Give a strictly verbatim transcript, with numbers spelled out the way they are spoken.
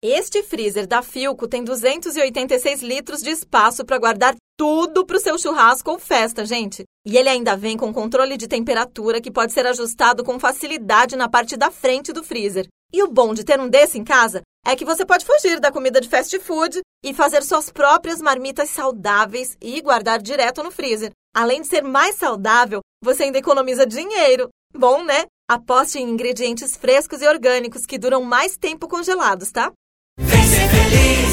Este freezer da Philco tem duzentos e oitenta e seis litros de espaço para guardar tudo para o seu churrasco ou festa, gente. E ele ainda vem com controle de temperatura que pode ser ajustado com facilidade na parte da frente do freezer. E o bom de ter um desse em casa é que você pode fugir da comida de fast food e fazer suas próprias marmitas saudáveis e guardar direto no freezer. Além de ser mais saudável, você ainda economiza dinheiro. Bom, né? Aposte em ingredientes frescos e orgânicos que duram mais tempo congelados, tá? Vem ser feliz!